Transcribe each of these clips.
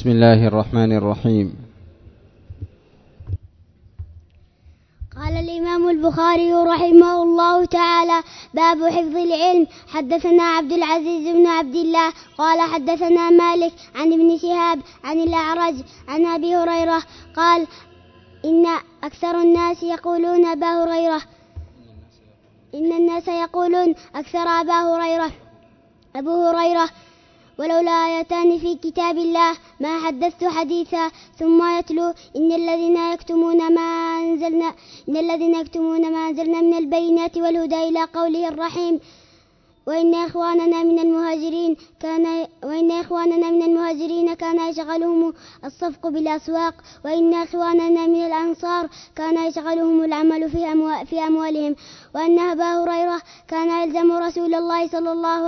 بسم الله الرحمن الرحيم. قال الإمام البخاري رحمه الله تعالى: باب حفظ العلم. حدثنا عبد العزيز بن عبد الله قال حدثنا مالك عن ابن شهاب عن الأعرج عن أبي هريرة قال: إن أكثر الناس يقولون الناس يقولون أكثر أبو هريرة ولولا آيتان في كتاب الله ما حدثت حديثا. ثم يتلو: إن الذين يكتمون ما أنزلنا من البينات والهدى إلى قوله الرحيم: وإن إخواننا من المهاجرين كان يشغلهم الصفق بالأسواق، وإن إخواننا من الأنصار كان يشغلهم العمل في أموالهم، وأن أبا هريرة كان يلزم رسول الله صلى الله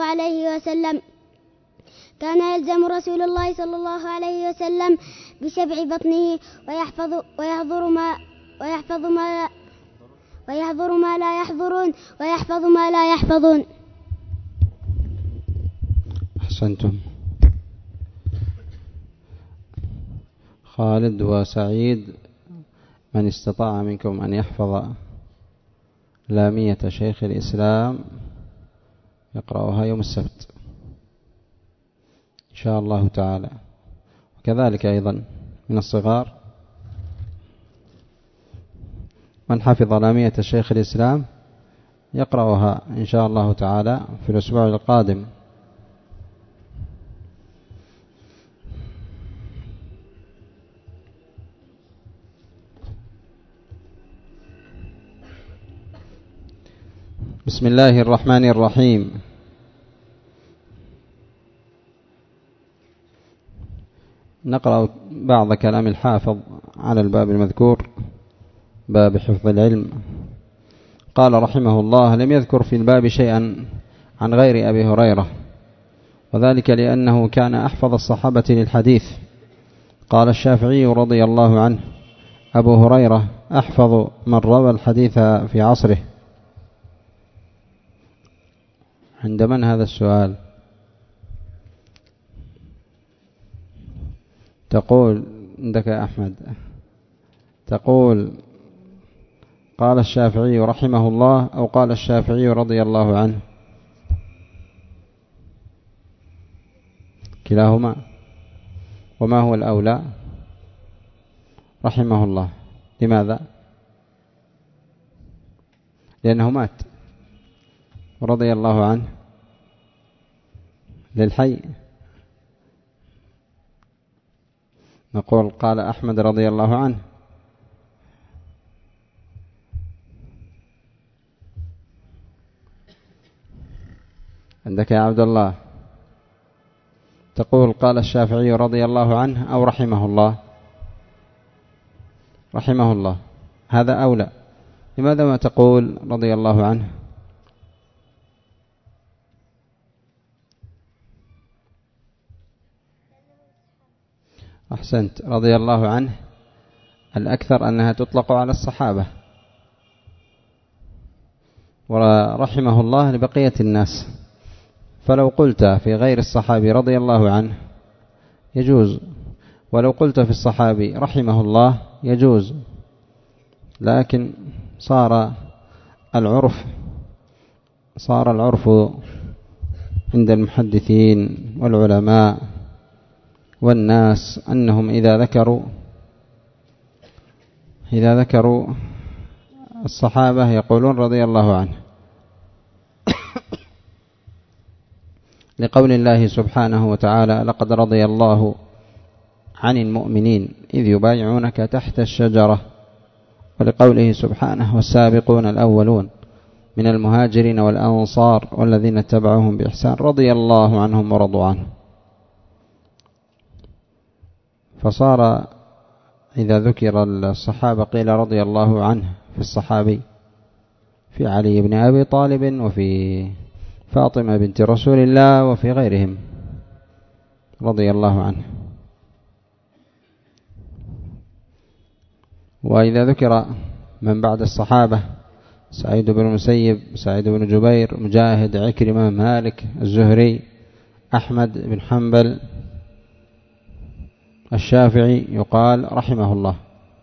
عليه وسلم بشبع بطنه ويحفظ ما لا يحفظون. أحسنتم. خالد وسعيد، من استطاع منكم أن يحفظ لامية شيخ الإسلام يقرأها يوم السبت إن شاء الله تعالى، وكذلك أيضا من الصغار من حفظ لامية شيخ الإسلام يقرأها إن شاء الله تعالى في الأسبوع القادم. بسم الله الرحمن الرحيم. نقرأ بعض كلام الحافظ على الباب المذكور، باب حفظ العلم. قال رحمه الله: لم يذكر في الباب شيئا عن غير أبي هريرة، وذلك لأنه كان أحفظ الصحابة للحديث. قال الشافعي رضي الله عنه: أبو هريرة أحفظ من روى الحديث في عصره. عند من هذا السؤال؟ تقول عندك يا أحمد، تقول قال الشافعي رحمه الله أو قال الشافعي رضي الله عنه؟ كلاهما. وما هو الأولى؟ رحمه الله. لماذا؟ لأنه مات. رضي الله عنه للحي. نقول قال أحمد رضي الله عنه. عندك يا عبد الله، تقول قال الشافعي رضي الله عنه أو رحمه الله؟ رحمه الله، هذا أولى. لماذا ما تقول رضي الله عنه؟ أحسنت. رضي الله عنه الأكثر أنها تطلق على الصحابة، ورحمه الله لبقية الناس. فلو قلت في غير الصحابي رضي الله عنه يجوز، ولو قلت في الصحابي رحمه الله يجوز، لكن صار العرف عند المحدثين والعلماء والناس أنهم إذا ذكروا الصحابة يقولون رضي الله عنه، لقول الله سبحانه وتعالى: لقد رضي الله عن المؤمنين إذ يبايعونك تحت الشجرة، ولقوله سبحانه: والسابقون الأولون من المهاجرين والأنصار والذين اتبعوهم بإحسان رضي الله عنهم ورضوا عنه. فصار إذا ذكر الصحابة قيل رضي الله عنه في الصحابي، في علي بن أبي طالب، وفي فاطمة بنت رسول الله، وفي غيرهم رضي الله عنه. وإذا ذكر من بعد الصحابة سعيد بن المسيب، سعيد بن جبير، مجاهد، عكرمة، مالك، الزهري، أحمد بن حنبل، الشافعي يقال رحمه الله.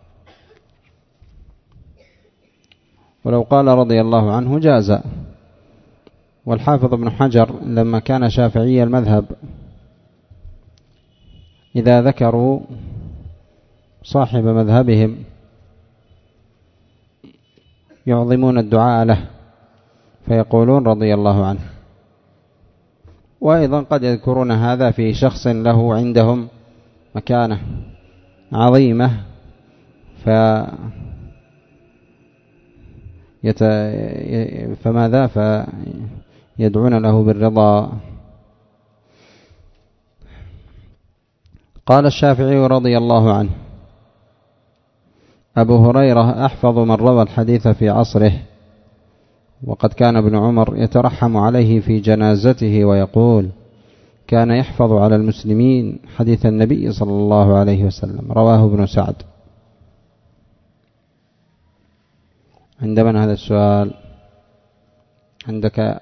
ولو قال رضي الله عنه جاز. والحافظ ابن حجر لما كان شافعي المذهب إذا ذكروا صاحب مذهبهم يعظمون الدعاء له فيقولون رضي الله عنه. وأيضا قد يذكرون هذا في شخص له عندهم مكانة عظيمة فماذا فيدعون له بالرضا. قال الشافعي رضي الله عنه: أبو هريرة أحفظ من روى الحديث في عصره، وقد كان ابن عمر يترحم عليه في جنازته ويقول: كان يحفظ على المسلمين حديث النبي صلى الله عليه وسلم. رواه ابن سعد. عند من هذا السؤال؟ عندك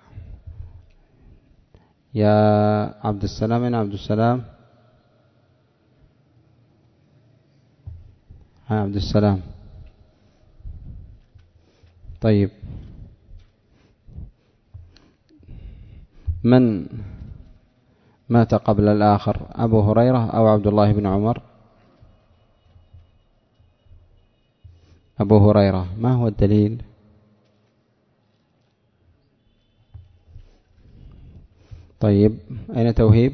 يا عبد السلام. من عبد السلام؟ عبد السلام. طيب، من مات قبل الآخر، أبو هريرة أو عبد الله بن عمر؟ أبو هريرة. ما هو الدليل؟ طيب، أين توهيب؟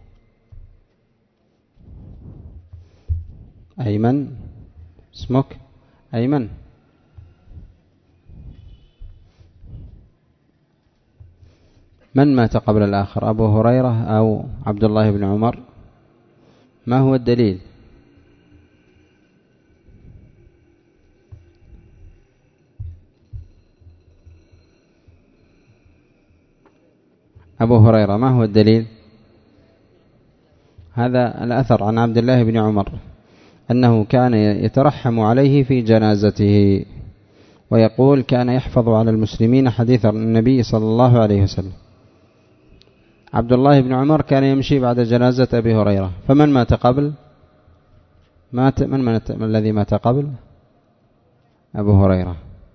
أيمن. اسمك أيمن. من مات قبل الآخر، أبو هريرة أو عبد الله بن عمر؟ ما هو الدليل؟ أبو هريرة. ما هو الدليل؟ هذا الأثر عن عبد الله بن عمر أنه كان يترحم عليه في جنازته ويقول: كان يحفظ على المسلمين حديث النبي صلى الله عليه وسلم. عبد الله بن عمر كان يمشي بعد جنازة أبي هريرة. فمن مات قبل؟ من الذي مات قبل؟ أبو هريرة.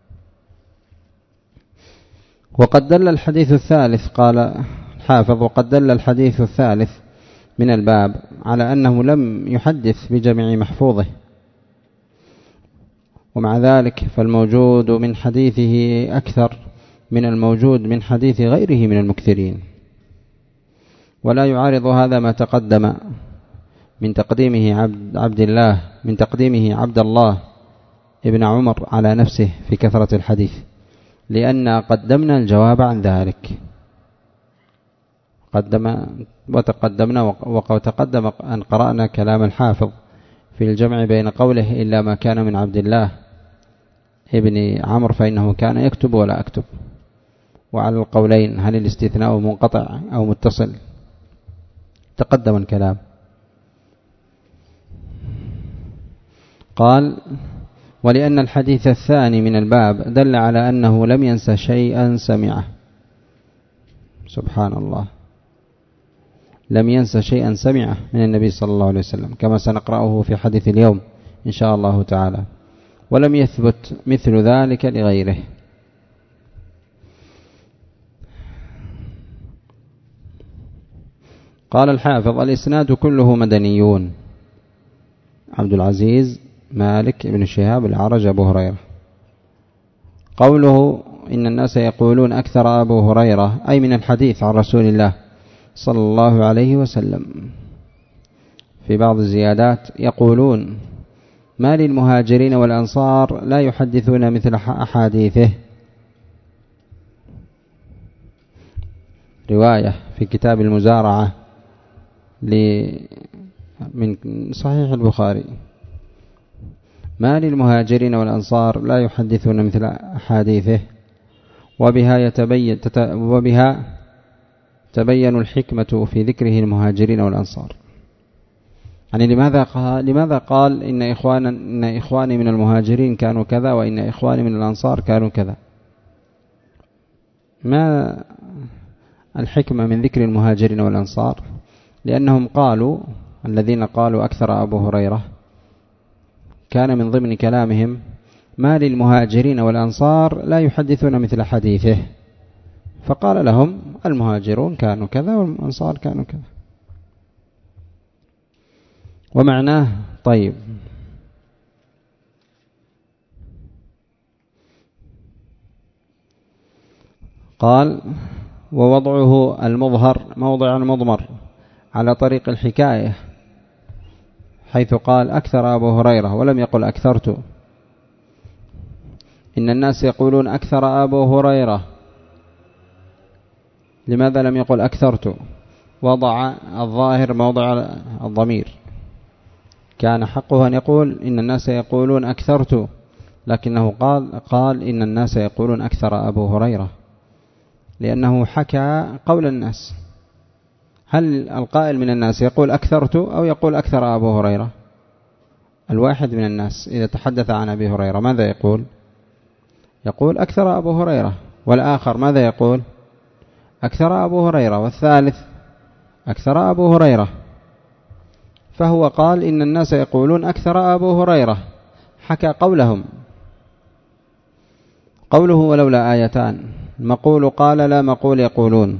وقد دل الحديث الثالث، قال الحافظ: وقد دل الحديث الثالث من الباب على أنه لم يحدث بجميع محفوظه، ومع ذلك فالموجود من حديثه أكثر من الموجود من حديث غيره من المكثرين. ولا يعارض هذا ما تقدم من تقديمه عبد الله ابن عمر على نفسه في كثرة الحديث، لأن قدمنا الجواب عن ذلك. وتقدم أن قرأنا كلام الحافظ في الجمع بين قوله: إلا ما كان من عبد الله ابن عمرو فإنه كان يكتب ولا أكتب. وعلى القولين هل الاستثناء منقطع أو متصل؟ تقدم الكلام. قال: ولأن الحديث الثاني من الباب دل على أنه لم ينس شيئا سمعه. سبحان الله، لم ينس شيئا سمعه من النبي صلى الله عليه وسلم، كما سنقرأه في حديث اليوم إن شاء الله تعالى. ولم يثبت مثل ذلك لغيره. قال الحافظ: الإسناد كله مدنيون: عبد العزيز، مالك، ابن شهاب، الأعرج، أبو هريرة. قوله: إن الناس يقولون أكثر أبو هريرة، أي من الحديث عن رسول الله صلى الله عليه وسلم. في بعض الزيادات يقولون: ما للمهاجرين والأنصار لا يحدثون مثل أحاديثه. رواية في كتاب المزارعة من صحيح البخاري: ما للمهاجرين والأنصار لا يحدثون مثل أحاديثه. وبها تبين الحكمة في ذكره المهاجرين والأنصار. يعني لماذا قال إن إخواني من المهاجرين كانوا كذا، وإن إخواني من الأنصار كانوا كذا؟ ما الحكمة من ذكر المهاجرين والأنصار؟ لأنهم قالوا الذين قالوا أكثر أبو هريرة كان من ضمن كلامهم: ما للمهاجرين والأنصار لا يحدثون مثل حديثه. فقال لهم: المهاجرون كانوا كذا والأنصار كانوا كذا. ومعناه طيب. قال: ووضعه المظهر موضع المضمر على طريق الحكاية، حيث قال أكثر أبو هريرة ولم يقل أكثرت. إن الناس يقولون أكثر أبو هريرة، لماذا لم يقل أكثرت؟ وضع الظاهر موضع الضمير. كان حقه أن يقول إن الناس يقولون أكثرت، لكنه قال إن الناس يقولون أكثر أبو هريرة، لأنه حكى قول الناس. هل القائل من الناس يقول أكثرت أو يقول أكثر أبو هريرة؟ الواحد من الناس إذا تحدث عن أبي هريرة ماذا يقول؟ يقول أكثر أبو هريرة. والآخر ماذا يقول؟ أكثر أبو هريرة. والثالث أكثر أبو هريرة. فهو قال إن الناس يقولون أكثر أبو هريرة، حكى قولهم. قوله ولولا آيتان، مقول قال لا مقول يقولون.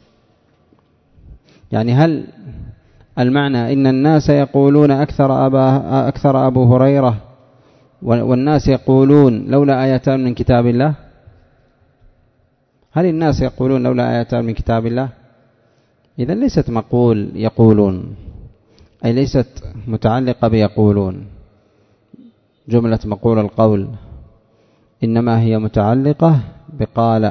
يعني هل المعنى إن الناس يقولون أكثر أبو هريرة والناس يقولون لولا آيتان من كتاب الله؟ هل الناس يقولون لولا آيتان من كتاب الله؟ إذن ليست مقول يقولون، أي ليست متعلقة بيقولون جملة مقول القول، إنما هي متعلقة بقال.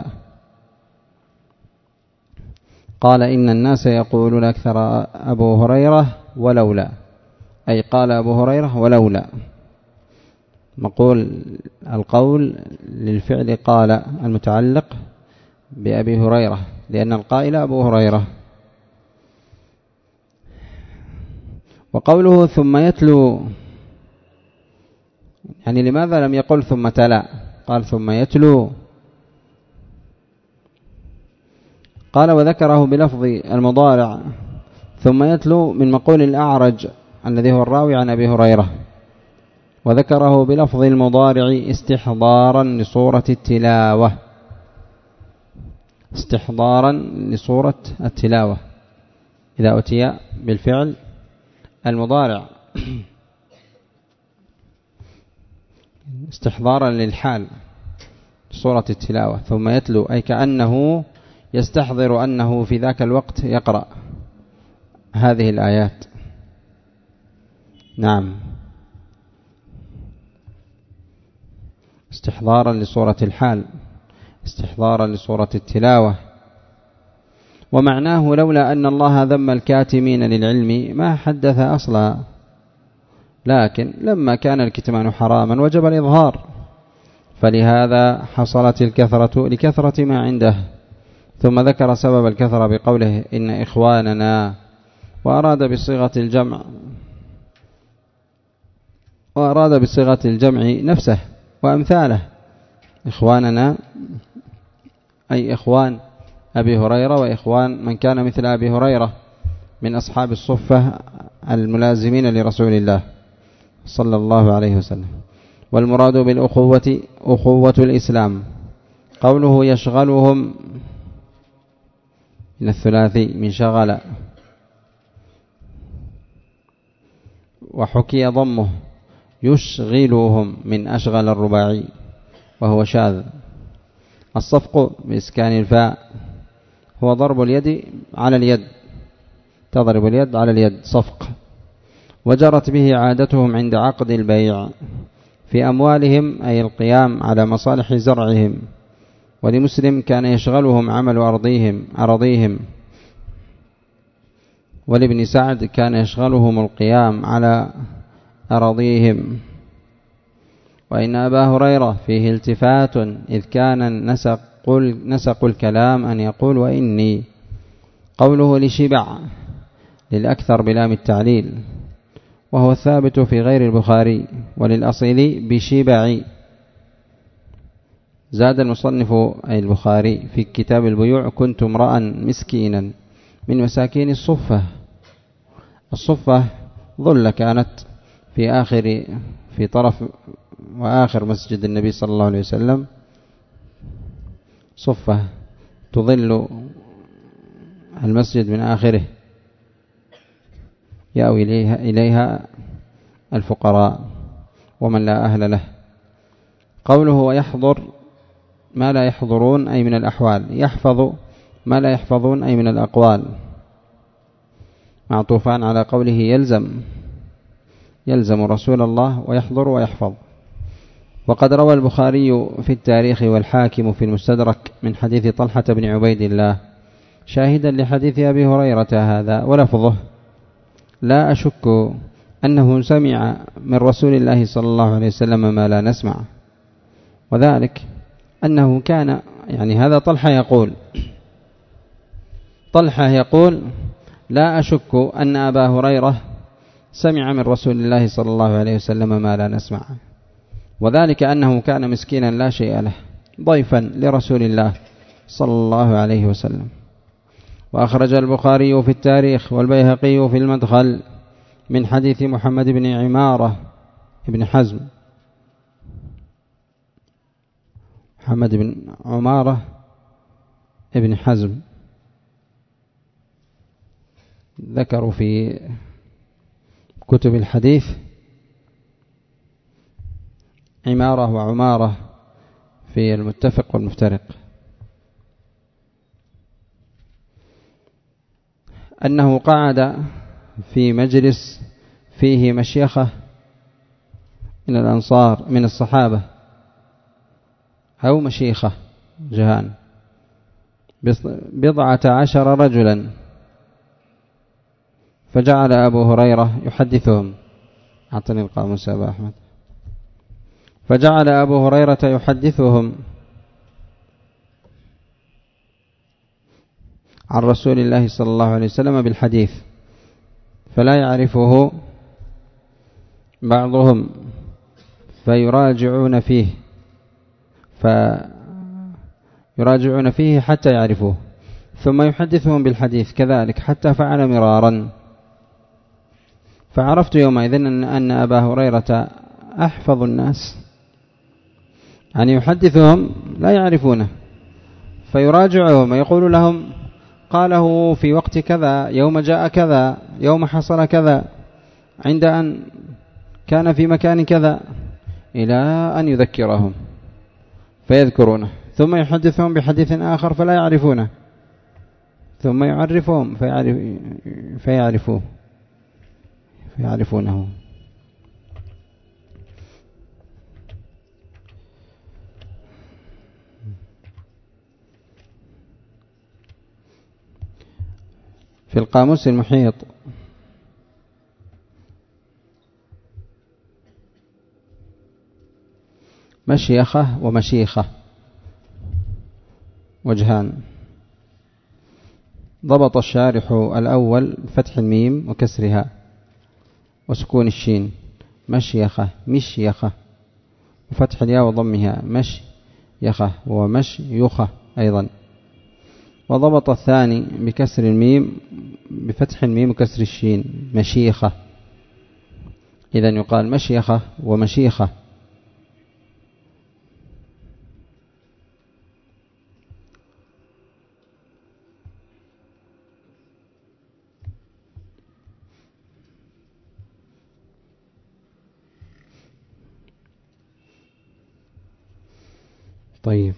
قال إن الناس يقولون أكثر أبو هريرة ولولا، أي قال أبو هريرة ولولا. مقول القول للفعل قال المتعلق بأبي هريرة، لأن القائل أبو هريرة. وقوله ثم يتلو، يعني لماذا لم يقل ثم تلا؟ قال ثم يتلو. قال وذكره بلفظ المضارع ثم يتلو من مقول الأعرج الذي هو الراوي عن أبي هريرة، وذكره بلفظ المضارع استحضارا لصورة التلاوة، استحضارا لصورة التلاوة إذا أتي بالفعل المضارع استحضارا للحال صورة التلاوة. ثم يتلو أي كأنه يستحضر أنه في ذاك الوقت يقرأ هذه الآيات. نعم، استحضارا لصورة الحال، استحضارا لصورة التلاوة. ومعناه لولا أن الله ذم الكاتمين للعلم ما حدث أصلا، لكن لما كان الكتمان حراما وجب الإظهار، فلهذا حصلت الكثرة لكثرة ما عنده. ثم ذكر سبب الكثرة بقوله إن إخواننا، وأراد بصيغة الجمع نفسه وأمثاله. إخواننا أي إخوان أبي هريرة وإخوان من كان مثل أبي هريرة من أصحاب الصفة الملازمين لرسول الله صلى الله عليه وسلم. والمراد بالأخوة أخوة الإسلام. قوله يشغلهم من الثلاثي من شغل، وحكي ضمه يشغلهم من أشغل الرباعي وهو شاذ. الصفق بإسكان الفاء هو ضرب اليد على اليد، تضرب اليد على اليد صفق. وجرت به عادتهم عند عقد البيع في أموالهم أي القيام على مصالح زرعهم. ولمسلم كان يشغلهم عمل أرضيهم. ولابن سعد كان يشغلهم القيام على أراضيهم. وإن أبا هريرة فيه التفات إذ كان نسق الكلام أن يقول وإني. قوله لشبع للأكثر بلام التعليل، وهو الثابت في غير البخاري. وللأصيل بشبع. زاد المصنف أي البخاري في كتاب البيوع كنت امرأ مسكينا من مساكين الصفة. الصفة ظلة كانت في طرف وآخر مسجد النبي صلى الله عليه وسلم، صفة تظل المسجد من آخره، يأوي إليها الفقراء ومن لا أهل له. قوله ويحضر ما لا يحضرون أي من الأحوال، يحفظ ما لا يحفظون أي من الأقوال، معطوفان على قوله يلزم رسول الله ويحضر ويحفظ. وقد روى البخاري في التاريخ والحاكم في المستدرك من حديث طلحة بن عبيد الله شاهدا لحديث أبي هريرة هذا، ولفظه لا أشك أنه سمع من رسول الله صلى الله عليه وسلم ما لا نسمع، وذلك أنه كان، يعني هذا طلحة يقول لا أشك أن أبا هريرة سمع من رسول الله صلى الله عليه وسلم ما لا نسمع، وذلك أنه كان مسكينا لا شيء له ضيفا لرسول الله صلى الله عليه وسلم. وأخرج البخاري في التاريخ والبيهقي في المدخل من حديث محمد بن عمارة ابن حزم، محمد بن عمارة ابن حزم ذكروا في كتب الحديث عمارة وعمارة في المتفق والمفترق، أنه قعد في مجلس فيه مشيخة من الأنصار من الصحابة أو مشيخة جهان 12 رجلا، فجعل أبو هريرة يحدثهم، أعطني القاموس يا أبا أحمد، فجعل أبو هريرة يحدثهم عن رسول الله صلى الله عليه وسلم بالحديث، فلا يعرفه بعضهم فيراجعون فيه حتى يعرفوه، ثم يحدثهم بالحديث كذلك حتى فعل مرارا. فعرفت يومئذ أن أبا هريرة أحفظ الناس، يعني يحدثهم لا يعرفونه، فيراجعهم ويقول لهم قاله في وقت كذا، يوم جاء كذا، يوم حصل كذا، عند أن كان في مكان كذا، إلى أن يذكرهم فيذكرونه، ثم يحدثهم بحديث آخر فلا يعرفونه، ثم يعرفهم فيعرفونه. في القاموس المحيط مشيخة ومشيخة وجهان، ضبط الشارح الأول فتح الميم وكسرها وسكون الشين، مشيخة وفتح الياء وضمها مشيخة ومشيخة أيضا. وضبط الثاني بكسر الميم بفتح الميم وكسر الشين مشيخة، إذن يقال مشيخة ومشيخة. طيب،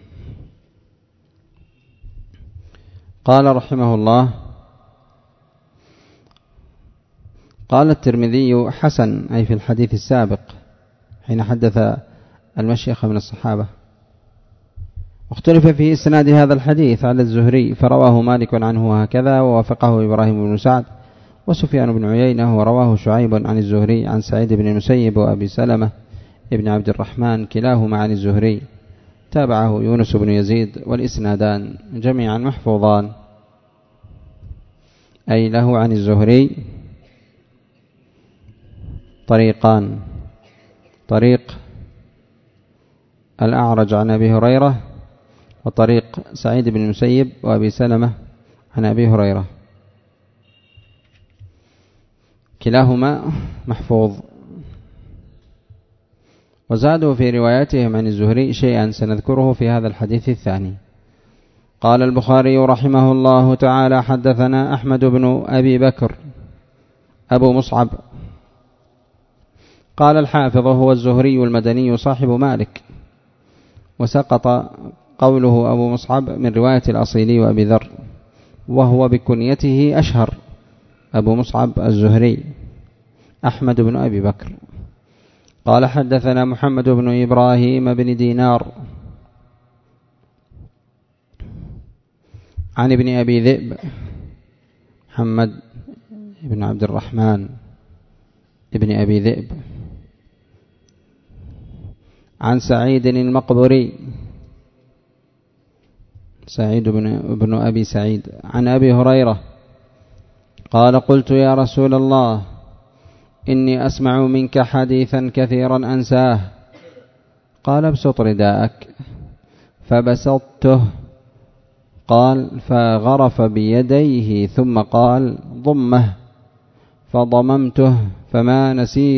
قال رحمه الله: قال الترمذي حسن، أي في الحديث السابق حين حدث المشيخة من الصحابة. واختلف في إسناد هذا الحديث على الزهري، فرواه مالك عنه هكذا، ووافقه إبراهيم بن سعد وسفيان بن عيينة، ورواه شعيب عن الزهري عن سعيد بن المسيب وأبي سلمة ابن عبد الرحمن كلاهما عن الزهري، تابعه يونس بن يزيد، والإسنادان جميعا محفوظان، أي له عن الزهري طريقان: طريق الأعرج عن أبي هريرة، وطريق سعيد بن المسيب وأبي سلمة عن أبي هريرة، كلاهما محفوظ. وزادوا في روايتهم عن الزهري شيئا سنذكره في هذا الحديث الثاني. قال البخاري رحمه الله تعالى: حدثنا أحمد بن أبي بكر أبو مصعب. قال الحافظ: هو الزهري المدني صاحب مالك، وسقط قوله أبو مصعب من رواية الأصيلي وأبي ذر، وهو بكنيته أشهر، أبو مصعب الزهري أحمد بن أبي بكر. قال حدثنا محمد بن إبراهيم بن دينار عن ابن أبي ذئب محمد بن عبد الرحمن ابن أبي ذئب عن سعيد المقبري سعيد بن أبي سعيد عن أبي هريرة قال: قلت يا رسول الله إني أسمع منك حديثا كثيرا أنساه. قال: ابسط رداءك. فبسطته. قال: فغرف بيديه ثم قال: ضمه. فضممته فما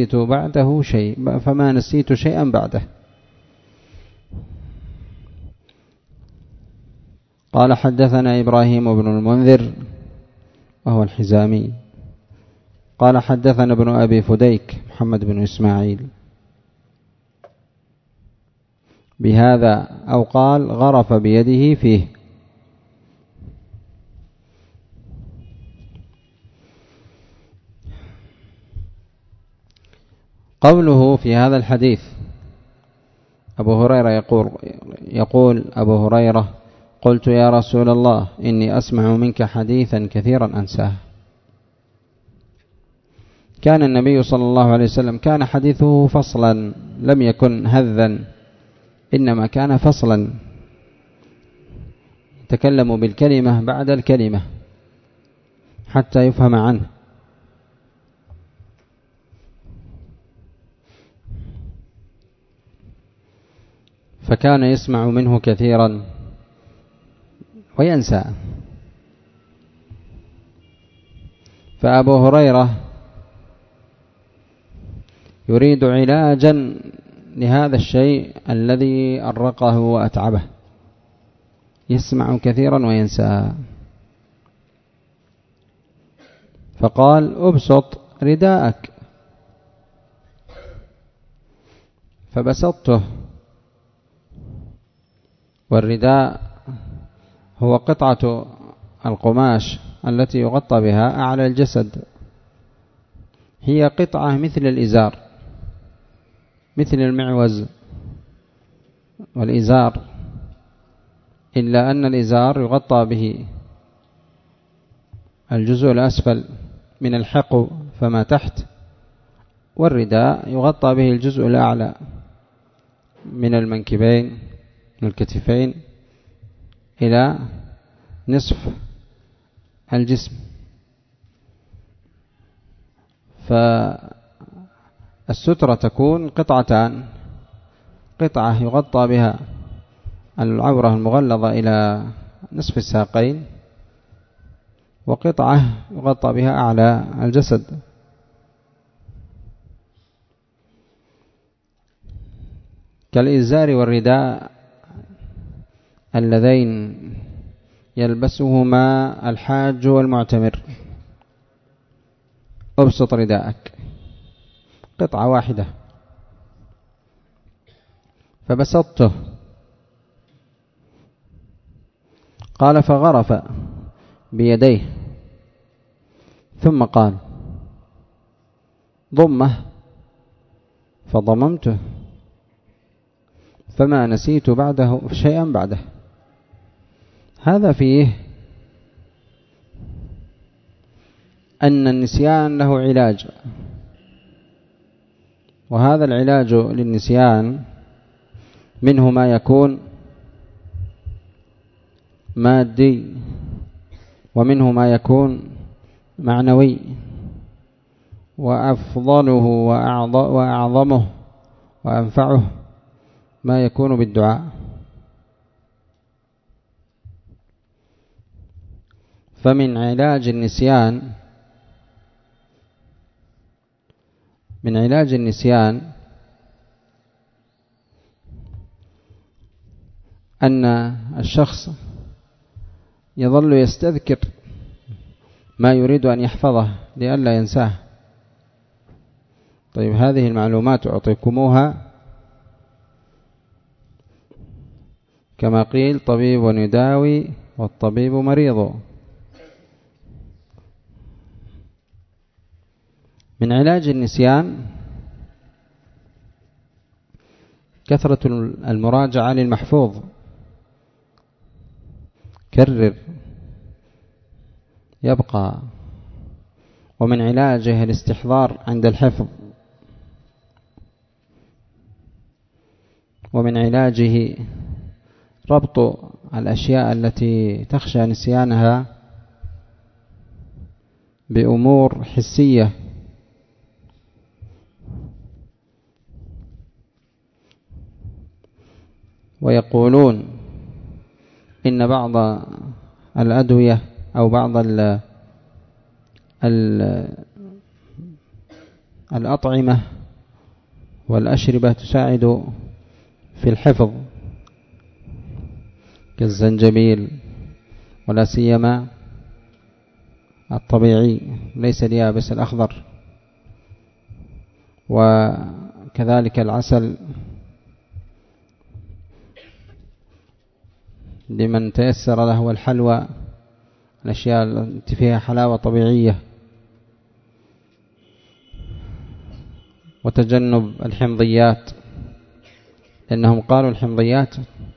نسيت شيئا بعده. قال حدثنا إبراهيم بن المنذر وهو الحزامي قال حدثنا ابن أبي فديك محمد بن إسماعيل بهذا، أو قال غرف بيده فيه. قوله في هذا الحديث أبو هريرة يقول أبو هريرة: قلت يا رسول الله إني أسمع منك حديثا كثيرا أنساه. كان النبي صلى الله عليه وسلم كان حديثه فصلا، لم يكن هذا، إنما كان فصلا، يتكلم بالكلمة بعد الكلمة حتى يفهم عنه. فكان يسمع منه كثيرا وينسى. فأبو هريرة يريد علاجا لهذا الشيء الذي أرقه وأتعبه، يسمع كثيرا وينسى. فقال: أبسط رداءك. فبسطته. والرداء هو قطعة القماش التي يغطى بها أعلى الجسد، هي قطعة مثل الإزار، مثل المعوز والإزار، إلا أن الإزار يغطى به الجزء الأسفل من الحقو فما تحت، والرداء يغطى به الجزء الأعلى من المنكبين من الكتفين إلى نصف الجسم. فالسترة تكون قطعتان: قطعة يغطى بها العورة المغلظة إلى نصف الساقين، وقطعة يغطى بها أعلى الجسد. كالإزار والرداء اللذين يلبسهما الحاج والمعتمر. أبسط رداءك، قطعة واحدة. فبسطته. قال: فغرف بيديه ثم قال: ضمه. فضممته فما نسيت بعده شيئا بعده. هذا فيه أن النسيان له علاج، وهذا العلاج للنسيان منه ما يكون مادي، ومنه ما يكون معنوي، وأفضله وأعظمه وأنفعه ما يكون بالدعاء. فمن علاج النسيان من علاج النسيان أن الشخص يظل يستذكر ما يريد أن يحفظه لئلا ينساه. طيب هذه المعلومات أعطيكموها كما قيل طبيب يداوي والطبيب مريض. من علاج النسيان كثرة المراجعة للمحفوظ، كرر يبقى. ومن علاجه الاستحضار عند الحفظ، ومن علاجه ربط الأشياء التي تخشى نسيانها بأمور حسية. ويقولون إن بعض الأدوية أو بعض الأطعمة والأشربة تساعد في الحفظ كالزنجبيل، ولا سيما الطبيعي ليس اليابس الأخضر، وكذلك العسل لمن تيسر له، والحلوى، الأشياء التي فيها حلاوة طبيعية. وتجنب الحمضيات، لأنهم قالوا الحمضيات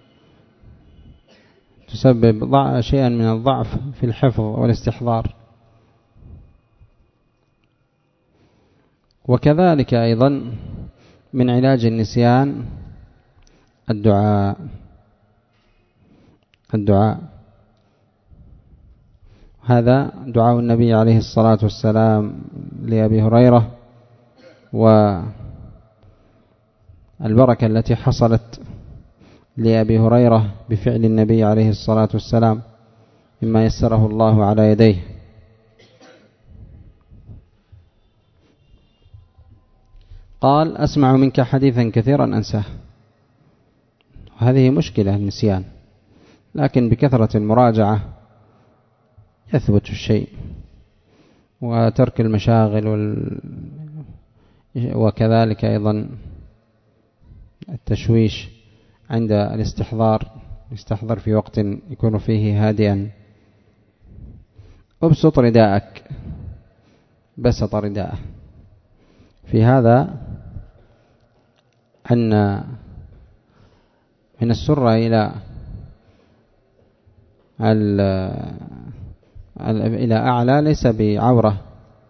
تسبب شيئا من الضعف في الحفظ والاستحضار. وكذلك أيضا من علاج النسيان الدعاء. هذا دعاء النبي عليه الصلاة والسلام لأبي هريرة، والبركة التي حصلت لأبي هريرة بفعل النبي عليه الصلاة والسلام مما يسره الله على يديه. قال: أسمع منك حديثا كثيرا أنساه. وهذه مشكلة النسيان، لكن بكثرة المراجعة يثبت الشيء، وترك المشاغل وكذلك أيضا التشويش عند الاستحضار في وقت يكون فيه هادئا. ابسط رداءك، بسط رداءه. في هذا أن من السرة إلى أعلى ليس بعورة،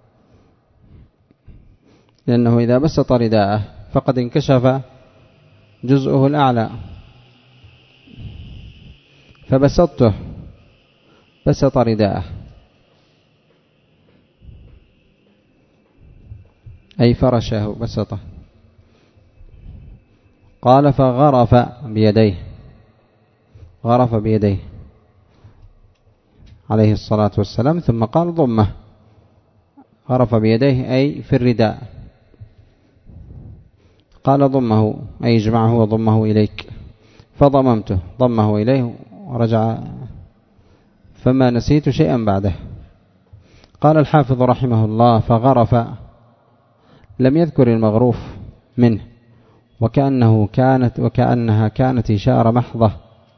لأنه إذا بسط رداءه فقد انكشف جزءه الأعلى، فبسطته، بسط رداءه أي فرشه بسطه. قال: فغرف بيديه، غرف بيديه عليه الصلاة والسلام، ثم قال: ضمه. غرف بيديه أي في الرداء، قال: ضمه أي اجمعه وضمه إليك، فضممته، ضمه إليه ورجع، فما نسيت شيئا بعده. قال الحافظ رحمه الله: فغرف لم يذكر المغروف منه، وكأنها كانت إشارة محضة.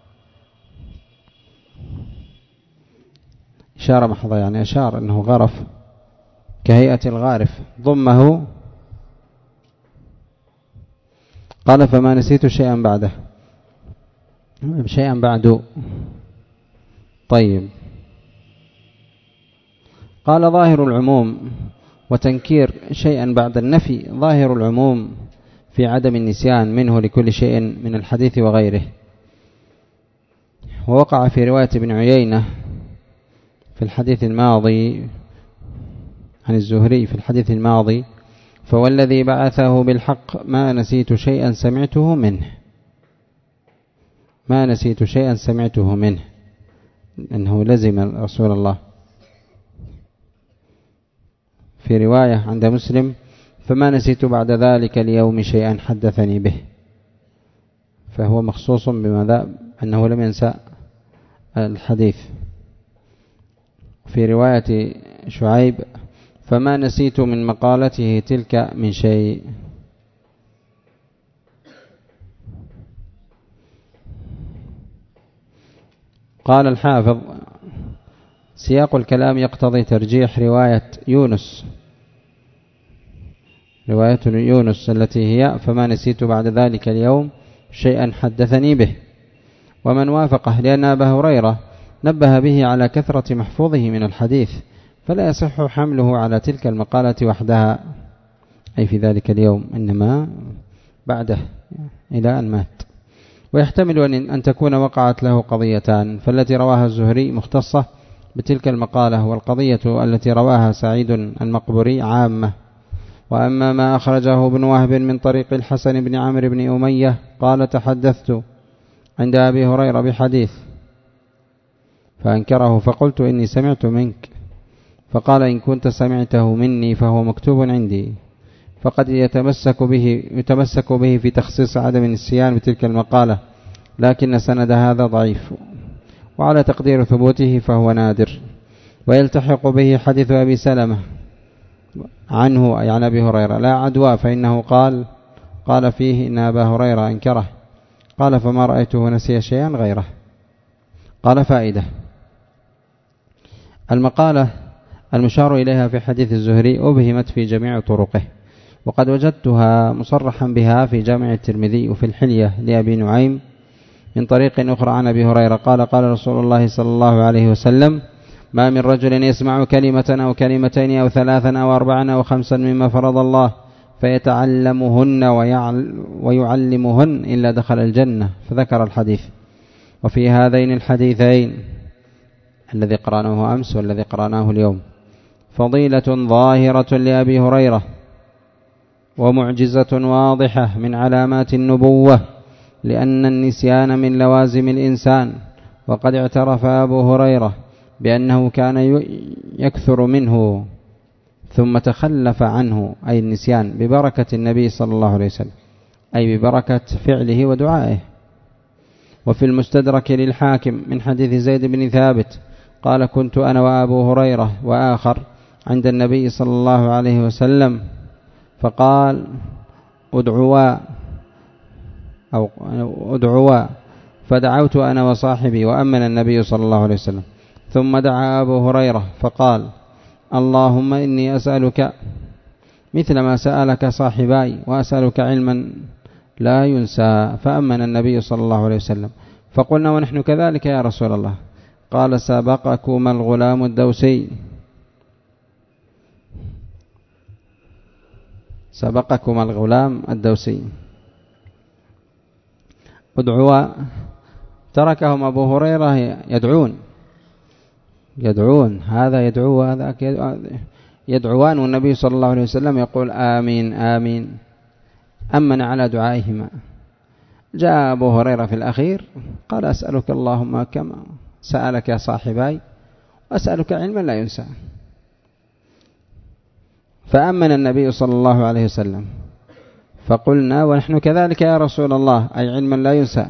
إشارة محضة يعني أشار أنه غرف كهيئة الغارف. ضمه، قال: فما نسيت شيئا بعده، شيئا بعد. طيب، قال: ظاهر العموم وتنكير شيئا بعد النفي، ظاهر العموم في عدم النسيان منه لكل شيء من الحديث وغيره. ووقع في رواية ابن عيينة في الحديث الماضي عن الزهري في الحديث الماضي: فوالذي بعثه بالحق ما نسيت شيئا سمعته منه، ما نسيت شيئا سمعته منه، أنه لزم رسول الله. في رواية عند مسلم: فما نسيت بعد ذلك اليوم شيئا حدثني به، فهو مخصوص بماذا؟ أنه لم ينسى الحديث. في رواية شعيب فما نسيت من مقالته تلك من شيء. قال الحافظ سياق الكلام يقتضي ترجيح رواية يونس التي هي فما نسيت بعد ذلك اليوم شيئا حدثني به، ومن وافقه، لأن أبا هريرة نبه به على كثرة محفوظه من الحديث، فلا يصح حمله على تلك المقالة وحدها أي في ذلك اليوم، إنما بعده إلى أن مات. ويحتمل أن تكون وقعت له قضيتان، فالتي رواها الزهري مختصة بتلك المقالة، والقضية التي رواها سعيد المقبري عامة. وأما ما أخرجه ابن وهب من طريق الحسن بن عمرو بن أمية قال تحدثت عند أبي هريرة بحديث فأنكره، فقلت إني سمعت منك، فقال إن كنت سمعته مني فهو مكتوب عندي، فقد يتمسك به في تخصيص عدم النسيان بتلك المقالة، لكن سند هذا ضعيف، وعلى تقدير ثبوته فهو نادر. ويلتحق به حديث أبي سلمة عنه أي عن أبي هريرة لا عدوى، فإنه قال فيه إن أبا هريرة أنكره، قال فما رأيته نسي شيئا غيره. قال فائدة: المقالة المشار إليها في حديث الزهري أبهمت في جميع طرقه، وقد وجدتها مصرحا بها في جامع الترمذي وفي الحلية لأبي نعيم من طريق أخرى عن أبي هريرة قال قال رسول الله صلى الله عليه وسلم: ما من رجل يسمع كلمة أو كلمتين أو ثلاثا أو أربعا أو خمسا مما فرض الله فيتعلمهن ويعلمهن إلا دخل الجنة، فذكر الحديث. وفي هذين الحديثين الذي قرأناه أمس والذي قرأناه اليوم فضيلة ظاهرة لأبي هريرة ومعجزة واضحة من علامات النبوة، لأن النسيان من لوازم الإنسان، وقد اعترف أبو هريرة بأنه كان يكثر منه ثم تخلف عنه أي النسيان ببركة النبي صلى الله عليه وسلم، أي ببركة فعله ودعائه. وفي المستدرك للحاكم من حديث زيد بن ثابت قال: كنت أنا وأبو هريرة وآخر عند النبي صلى الله عليه وسلم فقال: ادعوا، فدعوت أنا وصاحبي وأمن النبي صلى الله عليه وسلم، ثم دعا أبو هريرة فقال: اللهم إني أسألك مثل ما سألك صاحباي وأسألك علما لا ينسى، فأمن النبي صلى الله عليه وسلم. فقلنا: ونحن كذلك يا رسول الله؟ قال: سبقكما الغلام الدوسي، سبقكما الغلام الدوسي. ادعوا تركهم أبو هريرة يدعون، هذا يدعو هذا يدعوان، والنبي صلى الله عليه وسلم يقول: آمين آمين، أمن على دعائهما. جاء أبو هريرة في الأخير قال: أسألك اللهم كما سألك يا صاحباي، وأسألك علما لا ينسى. فأمن النبي صلى الله عليه وسلم، فقلنا: ونحن كذلك يا رسول الله، أي علما لا ينسى.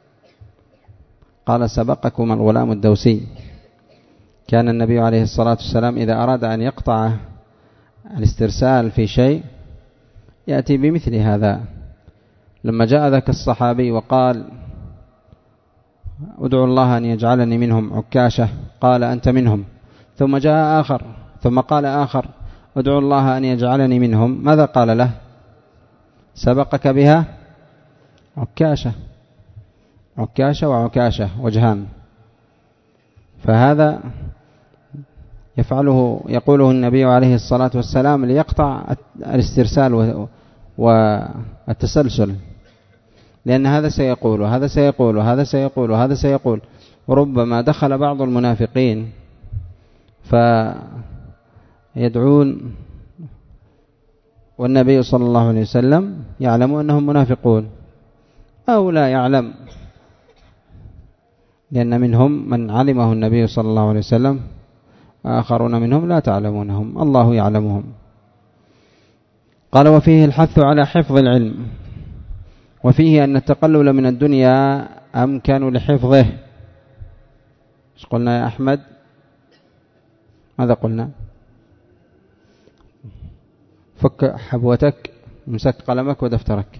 قال: سبقكم الغلام الدوسي. كان النبي عليه الصلاة والسلام إذا أراد أن يقطع الاسترسال في شيء يأتي بمثل هذا. لما جاء ذاك الصحابي وقال: ادعو الله أن يجعلني منهم، عكاشة قال: أنت منهم. ثم جاء آخر ثم قال آخر: ادعو الله أن يجعلني منهم. ماذا قال له؟ سبقك بها عكاشة وعكاشة وجهان. فهذا يقوله النبي عليه الصلاة والسلام ليقطع الاسترسال والتسلسل، لأن هذا سيقول وهذا سيقول وهذا سيقول وهذا سيقول. وربما دخل بعض المنافقين فيدعون والنبي صلى الله عليه وسلم يعلم أنهم منافقون أو لا يعلم، لأن منهم من علمه النبي صلى الله عليه وسلم وآخرون منهم لا تعلمونهم، الله يعلمهم. قال وفيه الحث على حفظ العلم، وفيه أن التقلل من الدنيا أمكن لحفظه. ايش قلنا يا أحمد؟ ماذا قلنا؟ فك حبوتك، امسك قلمك ودفترك.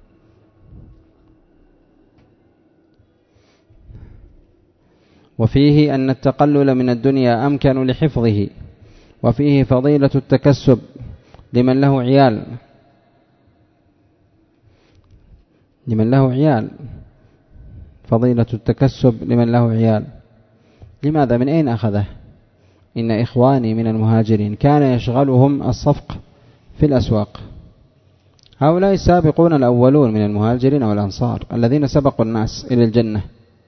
وفيه أن التقلل من الدنيا أمكن لحفظه، وفيه فضيلة التكسب لمن له عيال، فضيلة التكسب لمن له عيال. لماذا؟ من أين أخذه؟ إن إخواني من المهاجرين كان يشغلهم الصفق في الأسواق. هؤلاء السابقون الأولون من المهاجرين والأنصار الذين سبقوا الناس إلى الجنة،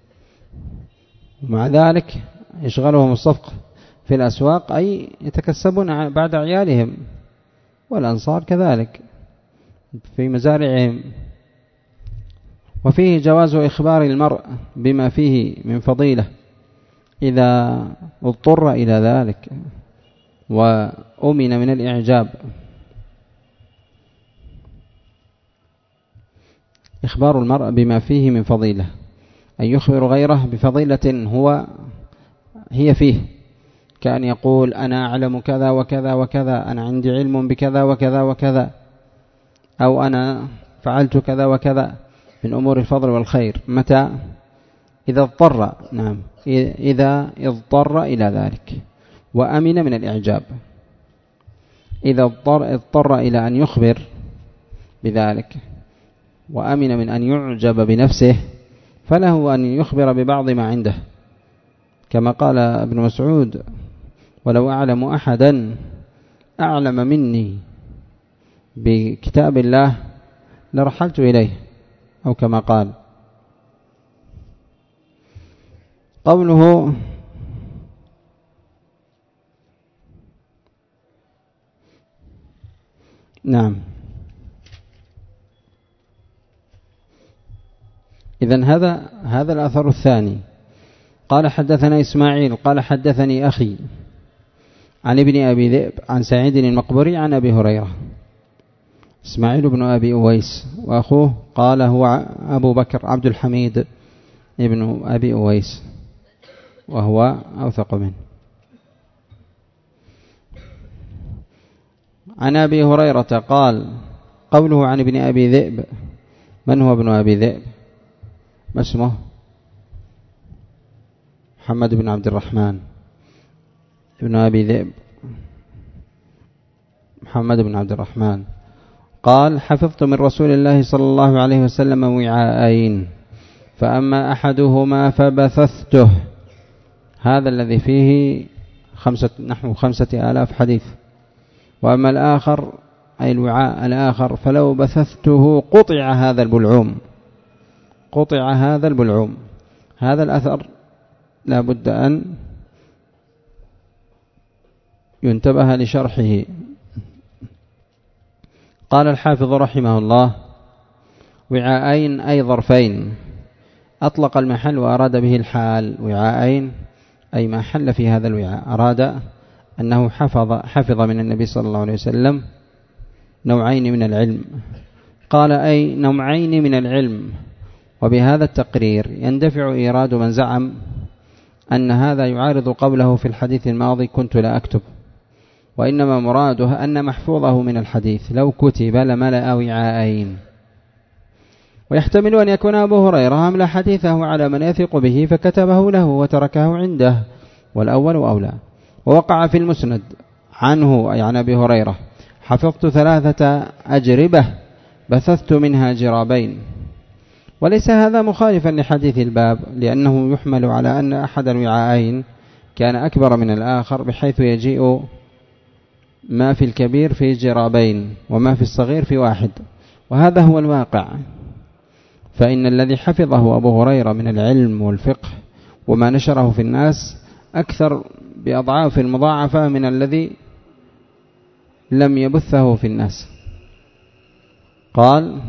ومع ذلك يشغلهم الصفق في الأسواق، أي يتكسبون بعد عيالهم. والأنصار كذلك في مزارعهم. وفيه جواز إخبار المرء بما فيه من فضيلة إذا اضطر إلى ذلك وأمن من الإعجاب. إخبار المرء بما فيه من فضيلة، أن يخبر غيره بفضيلة هي فيه، كأن يقول أنا أعلم كذا وكذا وكذا، أنا عندي علم بكذا وكذا وكذا، أو أنا فعلت كذا وكذا من أمور الفضل والخير. متى؟ إذا اضطر، نعم، إذا اضطر إلى ذلك وأمن من الإعجاب. إذا اضطر إلى أن يخبر بذلك وأمن من أن يعجب بنفسه، فله أن يخبر ببعض ما عنده، كما قال ابن مسعود: ولو أعلم أحدا أعلم مني بكتاب الله لرحلت إليه، أو كما قال. قوله نعم، إذن هذا الأثر الثاني. قال حدثنا إسماعيل قال حدثني أخي عن ابن أبي ذئب عن سعيد المقبري عن أبي هريرة. إسماعيل بن أبي أويس، وأخوه قال هو أبو بكر عبد الحميد ابن أبي أويس، وهو أوثق منه. عن أبي هريرة قال: قوله عن ابن أبي ذئب، من هو ابن أبي ذئب؟ ما اسمه؟ محمد بن عبد الرحمن ابن أبي ذئب، محمد بن عبد الرحمن. قال: حفظت من رسول الله صلى الله عليه وسلم وعاءين، فأما أحدهما فبثثته، هذا الذي فيه نحو 5000 حديث، وأما الآخر أي الوعاء الآخر فلو بثثته قطع هذا البلعوم. هذا الأثر لا بد أن ينتبه لشرحه. قال الحافظ رحمه الله: وعاءين أي ظرفين، أطلق المحل وأراد به الحال. وعاءين أي ما حل في هذا الوعاء، أراد أنه حفظ من النبي صلى الله عليه وسلم نوعين من العلم. قال: أي نوعين من العلم. وبهذا التقرير يندفع إيراد من زعم أن هذا يعارض قوله في الحديث الماضي: كنت لا أكتب. وإنما مراده أن محفوظه من الحديث لو كتب لملأ وعاءين. ويحتمل أن يكون أبو هريرة أملى حديثه على من يثق به فكتبه له وتركه عنده، والأول أولى. ووقع في المسند عنه أي عن أبي هريرة: حفظت 3 أجربة بثثت منها جرابين. وليس هذا مخالفا لحديث الباب، لأنه يحمل على أن أحد الوعاءين كان أكبر من الآخر، بحيث يجيء ما في الكبير في جرابين وما في الصغير في واحد، وهذا هو الواقع. فإن الذي حفظه أبو هريرة من العلم والفقه وما نشره في الناس أكثر بأضعاف مضاعفة من الذي لم يبثه في الناس. قال: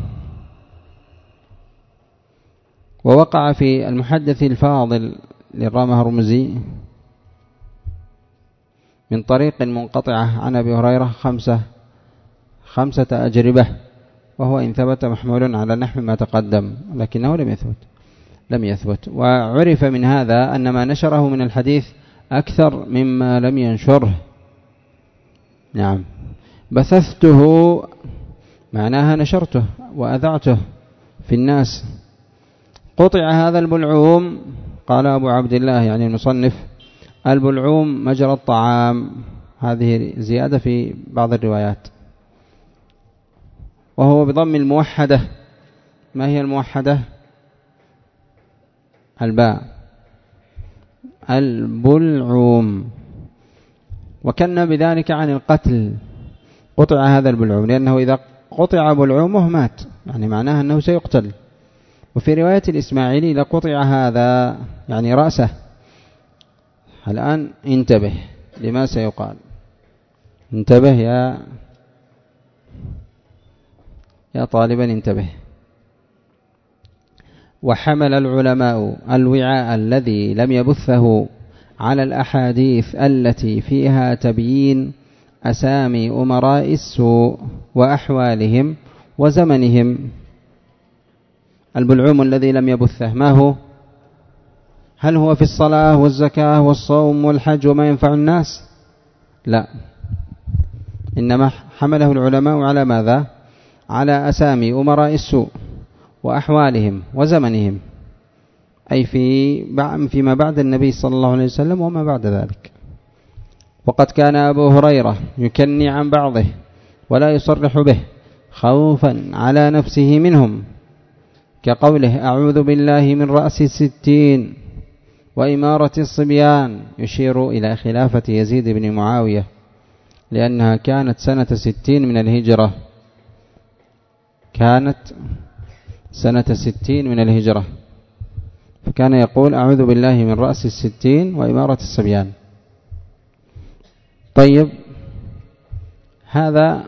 ووقع في المحدث الفاضل للرامهرمزي من طريق منقطعة عن أبي هريرة 5 أجربة، وهو إن ثبت محمول على نحو ما تقدم، لكنه لم يثبت. وعرف من هذا أن ما نشره من الحديث أكثر مما لم ينشره. نعم، بثثته معناها نشرته وأذعته في الناس. قطع هذا البلعوم، قال أبو عبد الله يعني المصنف: البلعوم مجرى الطعام. هذه زيادة في بعض الروايات، وهو بضم الموحدة. ما هي الموحدة؟ الباء، البلعوم. وكان بذلك عن القتل، قطع هذا البلعوم، لأنه إذا قطع بلعومه مات، يعني معناه أنه سيقتل. وفي رواية الإسماعيلي: لقطع هذا يعني رأسه. الآن انتبه لما سيقال، انتبه يا طالبا، انتبه. وحمل العلماء الوعاء الذي لم يبثه على الأحاديث التي فيها تبيين أسامي أمراء السوء وأحوالهم وزمنهم. البلعوم الذي لم يبثه ما هو؟ هل هو في الصلاة والزكاة والصوم والحج وما ينفع الناس؟ لا، إنما حمله العلماء على ماذا؟ على أسامي أمراء السوء وأحوالهم وزمنهم، أي فيما بعد النبي صلى الله عليه وسلم وما بعد ذلك. وقد كان أبو هريرة يكني عن بعضه ولا يصرح به خوفا على نفسه منهم، كقوله: أعوذ بالله من رأس 60 وإمارة الصبيان، يشير إلى خلافة يزيد بن معاوية، لأنها كانت سنة 60 من الهجرة، كانت سنة 60 من الهجرة، فكان يقول: أعوذ بالله من رأس 60 وإمارة الصبيان. طيب، هذا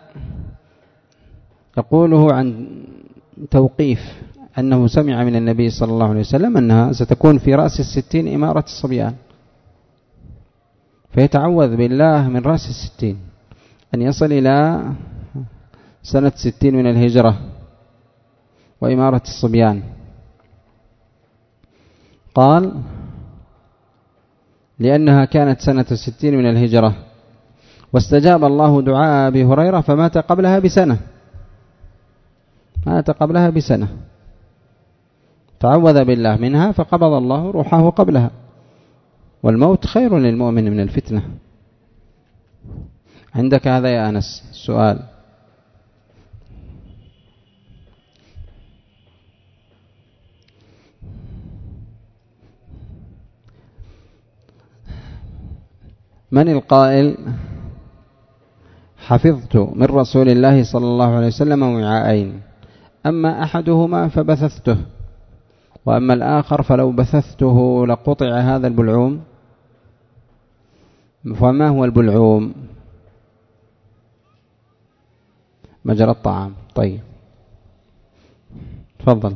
يقوله عن توقيف، أنه سمع من النبي صلى الله عليه وسلم أنها ستكون في رأس 60 إمارة الصبيان، فيتعوذ بالله من رأس 60 أن يصل إلى سنة 60 من الهجرة وإمارة الصبيان. قال: لأنها كانت سنة 60 من الهجرة، واستجاب الله دعاء أبي هريرة فمات قبلها بسنة، مات قبلها بسنة، تعوذ بالله منها فقبض الله روحه قبلها، والموت خير للمؤمن من الفتنة. عندك هذا يا أنس سؤال؟ من القائل: حفظت من رسول الله صلى الله عليه وسلم وعاءين، أما أحدهما فبثثته، وأما الآخر فلو بثثته لقطع هذا البلعوم؟ فما هو البلعوم؟ مجرى الطعام. طيب، تفضل.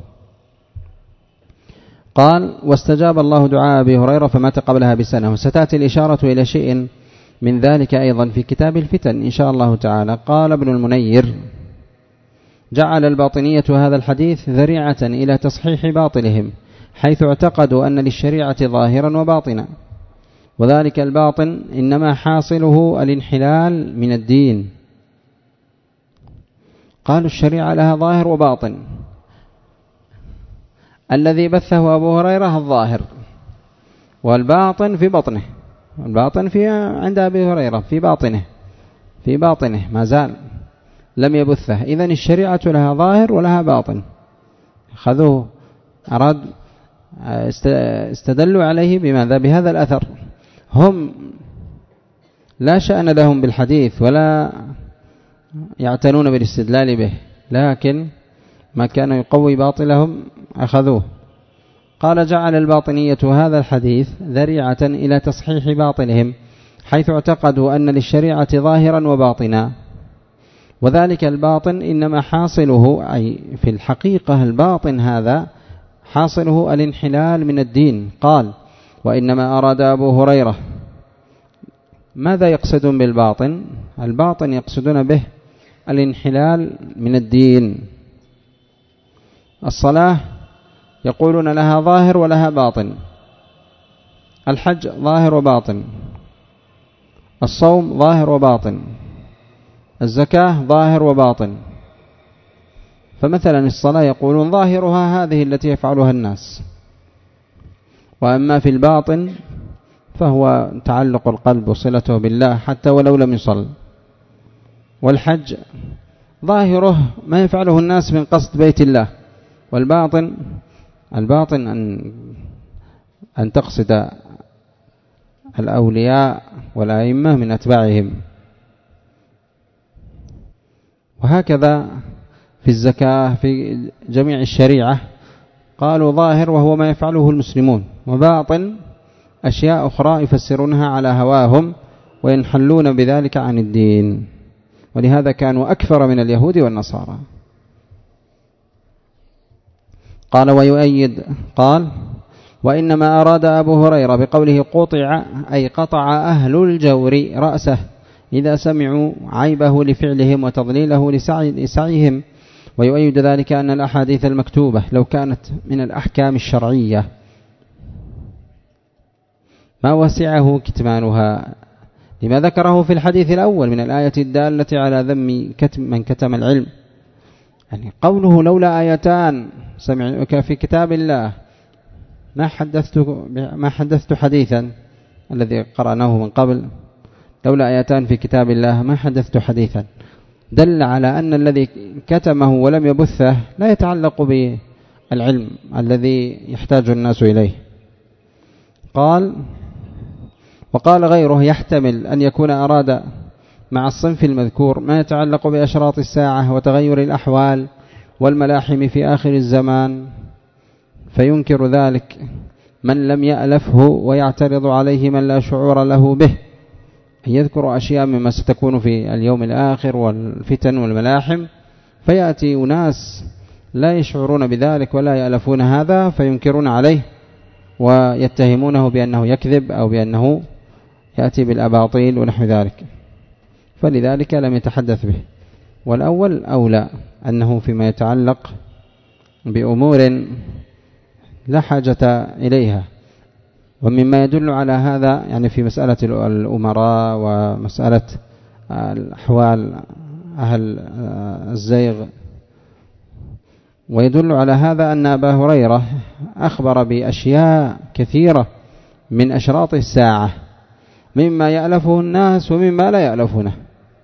قال: واستجاب الله دعاء أبي هريرة فمات قبلها بسنة. وستأتي الإشارة إلى شيء من ذلك أيضا في كتاب الفتن إن شاء الله تعالى. قال ابن المنير: جعل الباطنية هذا الحديث ذريعة إلى تصحيح باطلهم، حيث اعتقدوا أن للشريعة ظاهرا وباطنا، وذلك الباطن إنما حاصله الانحلال من الدين. قالوا الشريعة لها ظاهر وباطن، الذي بثه أبو هريرة الظاهر، والباطن في بطنه، الباطن في عند أبي هريرة في باطنه ما زال لم يبثه. إذن الشريعة لها ظاهر ولها باطن. خذوه، استدلوا عليه بماذا؟ بهذا الأثر. هم لا شأن لهم بالحديث ولا يعتنون بالاستدلال به، لكن ما كان يقوي باطلهم أخذوه. قال: جعل الباطنية هذا الحديث ذريعة إلى تصحيح باطلهم، حيث اعتقدوا أن للشريعة ظاهرا وباطنا، وذلك الباطن إنما حاصله، أي في الحقيقة الباطن هذا حاصله الانحلال من الدين. قال: وإنما أراد أبو هريرة، ماذا يقصدون بالباطن؟ الباطن يقصدون به الانحلال من الدين. الصلاة يقولون لها ظاهر ولها باطن، الحج ظاهر وباطن، الصوم ظاهر وباطن، الزكاة ظاهر وباطن. فمثلا الصلاة يقولون ظاهرها هذه التي يفعلها الناس، وأما في الباطن فهو تعلق القلب وصلته بالله حتى ولو لم يصل. والحج ظاهره ما يفعله الناس من قصد بيت الله، والباطن أن تقصد الأولياء والأئمة من أتباعهم. وهكذا في الزكاة في جميع الشريعة قالوا ظاهر وهو ما يفعله المسلمون، وباطن أشياء أخرى يفسرونها على هواهم وينحلون بذلك عن الدين، ولهذا كانوا أكثر من اليهود والنصارى. قال ويؤيد قال وإنما أراد أبو هريرة بقوله قطع أي قطع أهل الجور رأسه إذا سمعوا عيبه لفعلهم وتضليله لسعيهم. ويؤيد ذلك أن الأحاديث المكتوبة لو كانت من الأحكام الشرعية ما وسعه كتمانها لما ذكره في الحديث الأول من الآية الدالة على ذم من كتم العلم. يعني قوله لولا آيتان سمعك في كتاب الله ما حدثت حديثا الذي قرأناه من قبل، لولا آيتان في كتاب الله ما حدثت حديثا، دل على أن الذي كتمه ولم يبثه لا يتعلق بالعلم الذي يحتاج الناس إليه. وقال غيره يحتمل أن يكون أراد مع الصنف المذكور ما يتعلق بأشراط الساعة وتغير الأحوال والملاحم في آخر الزمان، فينكر ذلك من لم يألفه ويعترض عليه من لا شعور له به، يذكر أشياء مما ستكون في اليوم الآخر والفتن والملاحم، فيأتي أناس لا يشعرون بذلك ولا يألفون هذا فينكرون عليه ويتهمونه بأنه يكذب أو بأنه يأتي بالأباطيل ونحو ذلك، فلذلك لم يتحدث به. والأول أولى أنه فيما يتعلق بأمور لا حاجة إليها. ومما يدل على هذا يعني في مسألة الأمراء ومسألة الأحوال أهل الزيغ، ويدل على هذا أن أبا هريرة أخبر بأشياء كثيرة من أشراط الساعة مما يألفه الناس ومما لا يألفونه،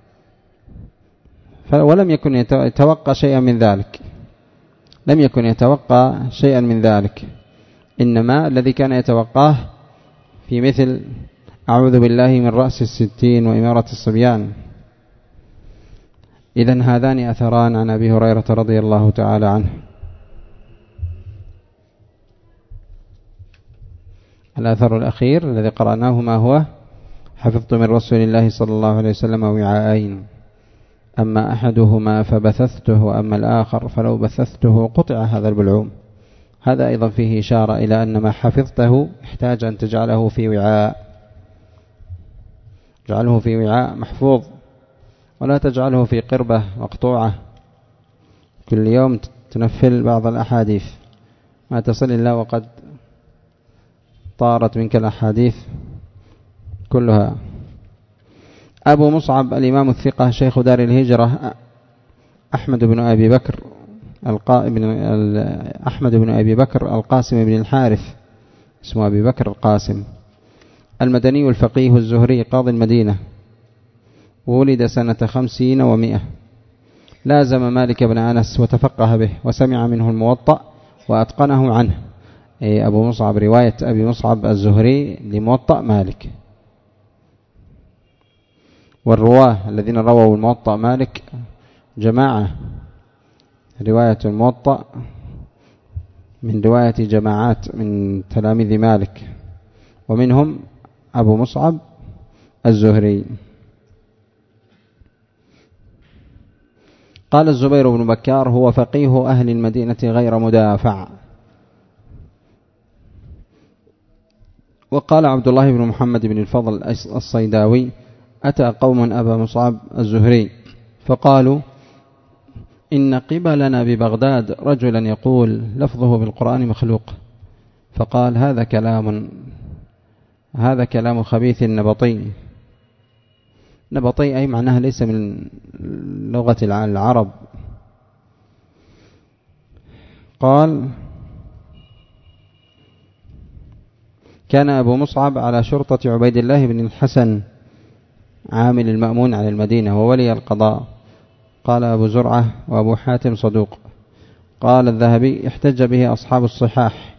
ولم يكن يتوقع شيئا من ذلك، لم يكن يتوقع شيئا من ذلك، إنما الذي كان يتوقعه في مثل أعوذ بالله من رأس 60 وإمارة الصبيان. إذن هذان أثران عن أبي هريرة رضي الله تعالى عنه. الأثر الأخير الذي قرأناه ما هو حفظت من رسول الله صلى الله عليه وسلم وعاءين، أما أحدهما فبثثته وأما الآخر فلو بثثته قطع هذا البلعوم. هذا أيضا فيه إشارة إلى أن ما حفظته يحتاج أن تجعله في وعاء، اجعله في وعاء محفوظ، ولا تجعله في قربة مقطوعة كل يوم تنفل بعض الأحاديث ما تصل إلا وقد طارت منك الأحاديث كلها. أبو مصعب الإمام الثقة شيخ دار الهجرة أحمد بن أبي بكر القاسم بن الحارث، اسمه أبي بكر القاسم، المدني الفقيه الزهري قاضي المدينة، ولد سنة 50 و100، لازم مالك بن أنس وتفقه به وسمع منه الموطأ وأتقنه عنه. أبو مصعب رواية أبي مصعب الزهري لموطأ مالك، والرواه الذين رووا الموطأ مالك جماعة، رواية الموطأ من رواية جماعات من تلاميذ مالك، ومنهم أبو مصعب الزهري. قال الزبير بن بكار هو فقيه أهل المدينة غير مدافع. وقال عبد الله بن محمد بن الفضل الصيداوي أتى قوم أبا مصعب الزهري فقالوا إن قبلنا ببغداد رجلا يقول لفظه بالقرآن مخلوق، فقال هذا كلام خبيث نبطي. نبطي أي معناها ليس من لغة العرب. قال كان أبو مصعب على شرطة عبيد الله بن الحسن عامل المأمون على المدينة وولي القضاء. قال أبو زرعة وأبو حاتم صدوق. قال الذهبي احتج به أصحاب الصحاح.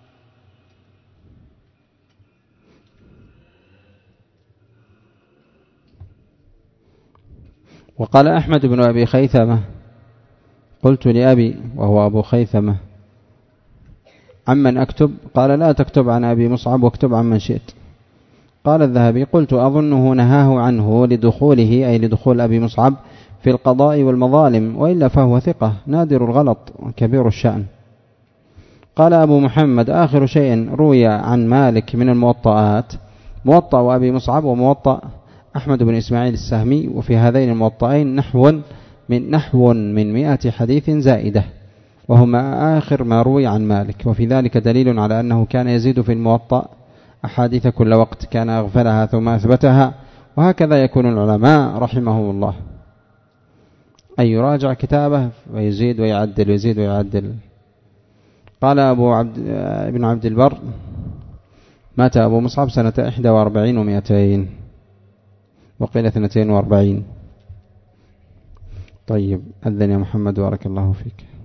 وقال أحمد بن أبي خيثمة قلت لأبي وهو أبو خيثمة عمن أكتب؟ قال لا تكتب عن أبي مصعب واكتب عن من شئت. قال الذهبي قلت أظنه نهاه عنه لدخوله أي لدخول أبي مصعب في القضاء والمظالم، وإلا فهو ثقة نادر الغلط كبير الشأن. قال أبو محمد آخر شيء روي عن مالك من الموطئات موطأ وأبي مصعب وموطأ أحمد بن إسماعيل السهمي، وفي هذين الموطئين نحو من 100 حديث زائدة، وهما آخر ما روي عن مالك. وفي ذلك دليل على أنه كان يزيد في الموطأ أحاديث كل وقت، كان أغفلها ثم أثبتها، وهكذا يكون العلماء رحمه الله، أي يراجع كتابه ويزيد ويعدل ويزيد ويعدل. قال ابن عبد البر مات أبو مصعب سنة 41 و200 وقيل 42. طيب أذن يا محمد بارك الله فيك.